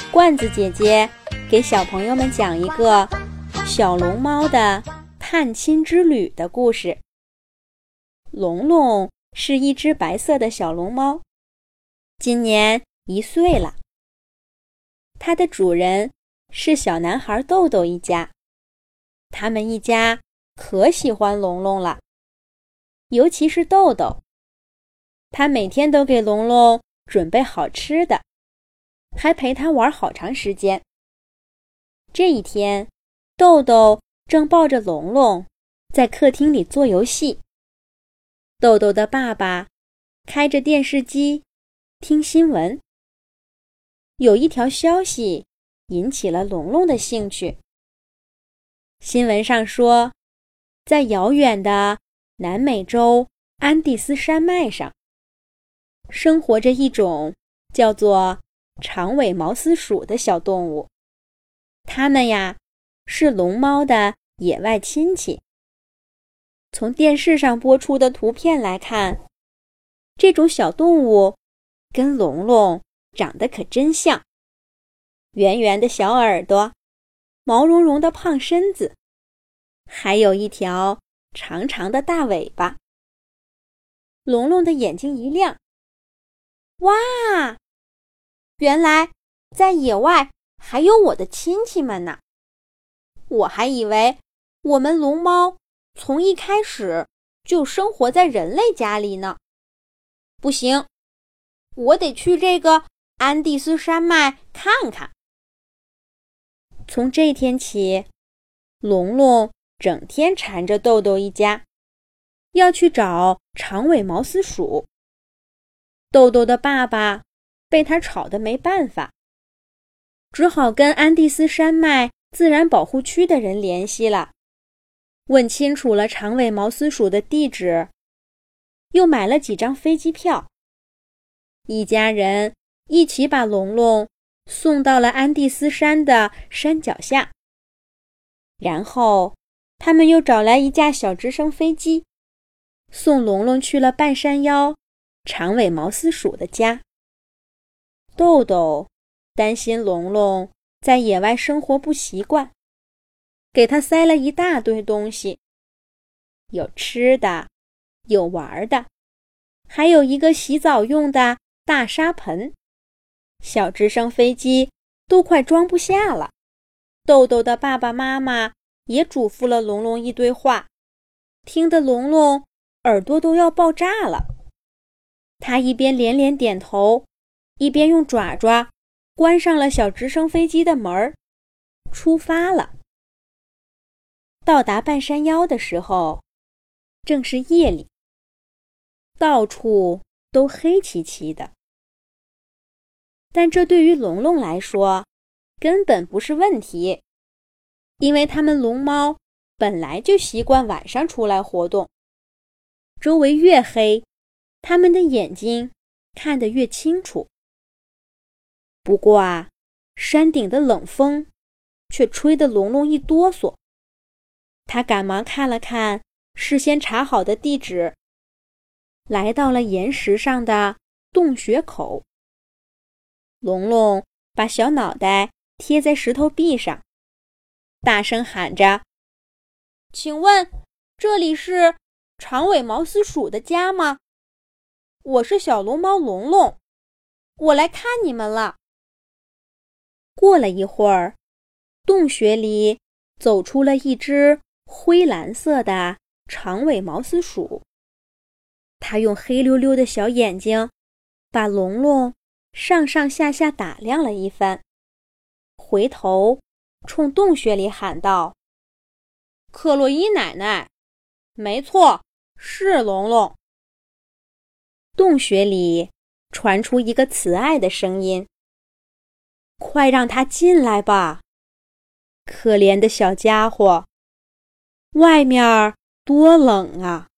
罐子姐姐给小朋友们讲一个小龙猫的探亲之旅的故事。龙龙是一只白色的小龙猫，今年1岁了。它的主人是小男孩豆豆一家，他们一家可喜欢龙龙了，尤其是豆豆。他每天都给龙龙准备好吃的，还陪他玩好长时间。这一天，豆豆正抱着龙龙在客厅里做游戏。豆豆的爸爸开着电视机听新闻，有一条消息引起了龙龙的兴趣。新闻上说，在遥远的南美洲安第斯山脉上，生活着一种叫做长尾毛丝鼠的小动物。它们呀，是龙猫的野外亲戚。从电视上播出的图片来看，这种小动物跟龙龙长得可真像，圆圆的小耳朵，毛茸茸的胖身子，还有一条长长的大尾巴。龙龙的眼睛一亮，哇！原来在野外还有我的亲戚们呢！我还以为我们龙猫从一开始就生活在人类家里呢。不行，我得去这个安第斯山脉看看。从这天起，龙龙整天缠着豆豆一家，要去找长尾毛丝鼠。豆豆的爸爸被他吵得没办法，只好跟安第斯山脉自然保护区的人联系了，问清楚了长尾毛丝鼠的地址，又买了几张飞机票。一家人一起把龙龙送到了安第斯山的山脚下，然后他们又找来一架小直升飞机，送龙龙去了半山腰长尾毛丝鼠的家。豆豆担心龙龙在野外生活不习惯，给他塞了一大堆东西，有吃的，有玩的，还有一个洗澡用的大沙盆。小直升飞机都快装不下了。豆豆的爸爸妈妈也嘱咐了龙龙一堆话，听得龙龙耳朵都要爆炸了。他一边连连点头，一边用爪爪关上了小直升飞机的门，出发了。到达半山腰的时候，正是夜里，到处都黑漆漆的。但这对于龙龙来说根本不是问题，因为它们龙猫本来就习惯晚上出来活动，周围越黑，它们的眼睛看得越清楚。不过啊，山顶的冷风却吹得龙龙一哆嗦。他赶忙看了看事先查好的地址，来到了岩石上的洞穴口。龙龙把小脑袋贴在石头壁上，大声喊着：“请问这里是长尾毛丝鼠的家吗？我是小龙猫龙龙，我来看你们了。”过了一会儿，洞穴里走出了一只灰蓝色的长尾毛丝鼠。它用黑溜溜的小眼睛把龙龙上上下下打量了一番，回头冲洞穴里喊道：“克洛伊奶奶，没错，是龙龙。”洞穴里传出一个慈爱的声音：“快让他进来吧，可怜的小家伙，外面多冷啊！”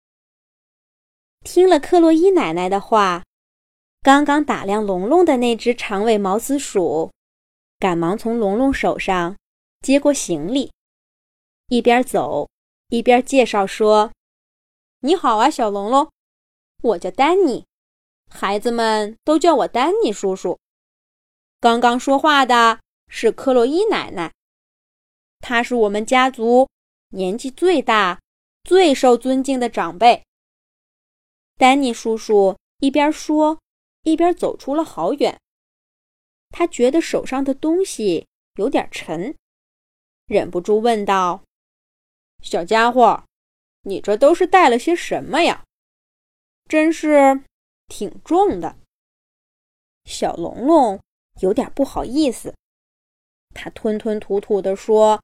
听了克洛伊奶奶的话，刚刚打量龙龙的那只长尾毛丝鼠赶忙从龙龙手上接过行李，一边走一边介绍说：“你好啊，小龙龙，我叫丹尼，孩子们都叫我丹尼叔叔。 刚刚说话的是克洛伊奶奶，她是我们家族年纪最大、最受尊敬的长辈。丹尼叔叔一边说，一边走出了好远。他觉得手上的东西有点沉，忍不住问道：小家伙，你这都是带了些什么呀？真是挺重的。小龙龙有点不好意思，他吞吞吐吐地说：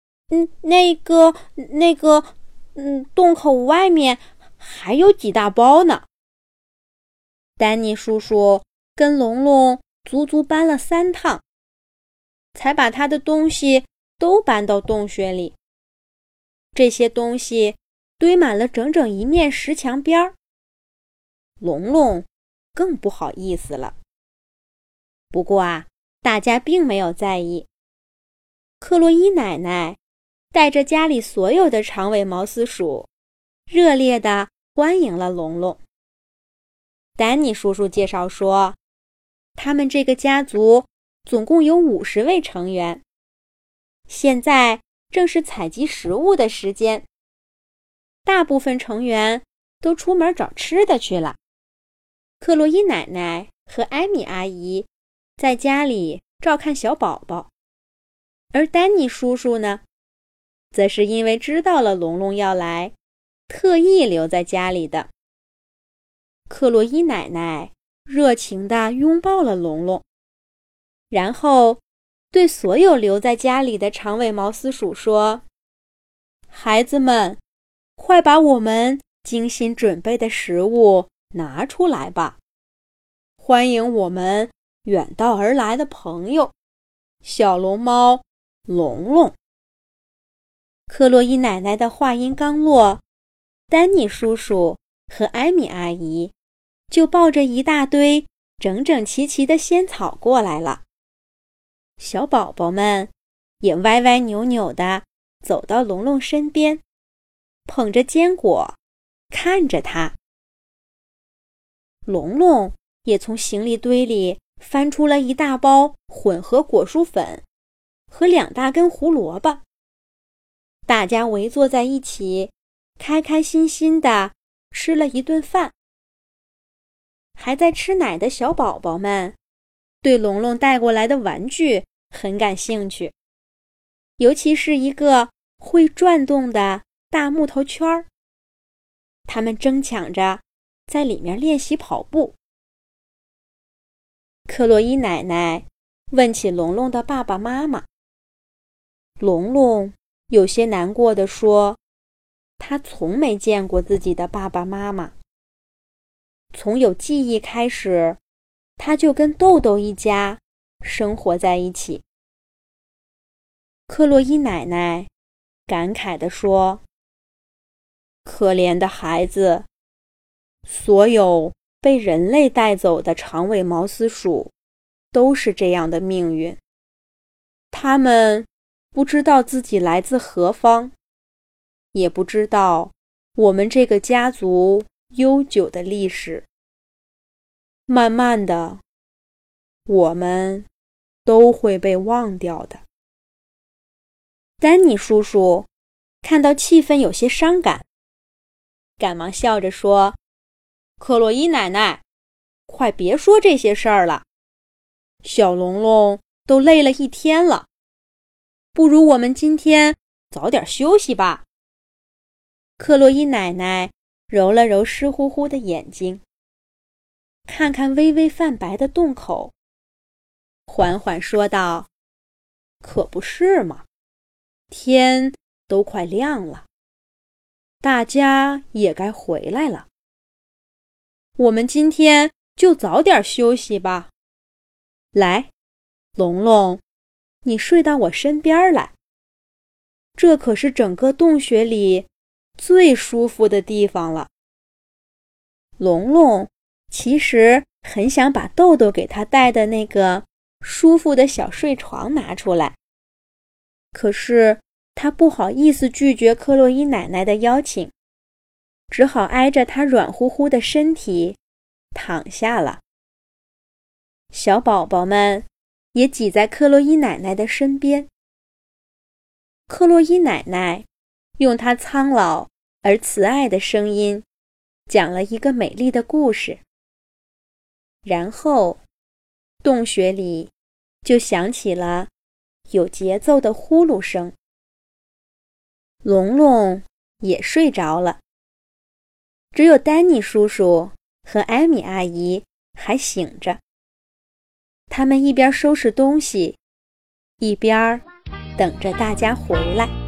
洞口外面还有几大包呢。丹尼叔叔跟龙龙足足搬了3趟，才把他的东西都搬到洞穴里。这些东西堆满了整整一面石墙边。龙龙更不好意思了。不过大家并没有在意。克洛伊奶奶带着家里所有的长尾毛丝鼠，热烈地欢迎了龙龙。丹尼叔叔介绍说，他们这个家族总共有50位成员，现在正是采集食物的时间，大部分成员都出门找吃的去了。克洛伊奶奶和艾米阿姨在家里照看小宝宝，而丹尼叔叔呢，则是因为知道了龙龙要来，特意留在家里的。克洛伊奶奶热情地拥抱了龙龙，然后对所有留在家里的长尾毛丝鼠说：孩子们，快把我们精心准备的食物拿出来吧，欢迎我们远道而来的朋友，小龙猫龙龙。克洛伊奶奶的话音刚落，丹尼叔叔和艾米阿姨就抱着一大堆整整齐齐的仙草过来了。小宝宝们也歪歪扭扭地走到龙龙身边，捧着坚果看着他。龙龙也从行李堆里翻出了一大包混合果蔬粉和2大根胡萝卜。大家围坐在一起，开开心心地吃了一顿饭。还在吃奶的小宝宝们对龙龙带过来的玩具很感兴趣，尤其是一个会转动的大木头圈儿。他们争抢着在里面练习跑步。克洛伊奶奶问起龙龙的爸爸妈妈，龙龙有些难过地说，他从没见过自己的爸爸妈妈。从有记忆开始，他就跟豆豆一家生活在一起。克洛伊奶奶感慨地说，可怜的孩子，所有被人类带走的长尾毛丝鼠都是这样的命运。他们不知道自己来自何方，也不知道我们这个家族悠久的历史。慢慢的，我们都会被忘掉的。丹尼叔叔看到气氛有些伤感，赶忙笑着说，克洛伊奶奶，快别说这些事儿了，小龙龙都累了一天了，不如我们今天早点休息吧。克洛伊奶奶揉了揉湿乎乎的眼睛，看看微微泛白的洞口，缓缓说道，可不是嘛，天都快亮了，大家也该回来了，我们今天就早点休息吧。来，龙龙，你睡到我身边来，这可是整个洞穴里最舒服的地方了。龙龙其实很想把豆豆给他带的那个舒服的小睡床拿出来，可是他不好意思拒绝克洛伊奶奶的邀请，只好挨着她软乎乎的身体躺下了。小宝宝们也挤在克洛伊奶奶的身边。克洛伊奶奶用她苍老而慈爱的声音讲了一个美丽的故事，然后洞穴里就响起了有节奏的呼噜声。龙龙也睡着了，只有丹尼叔叔和艾米阿姨还醒着。他们一边收拾东西，一边等着大家回来。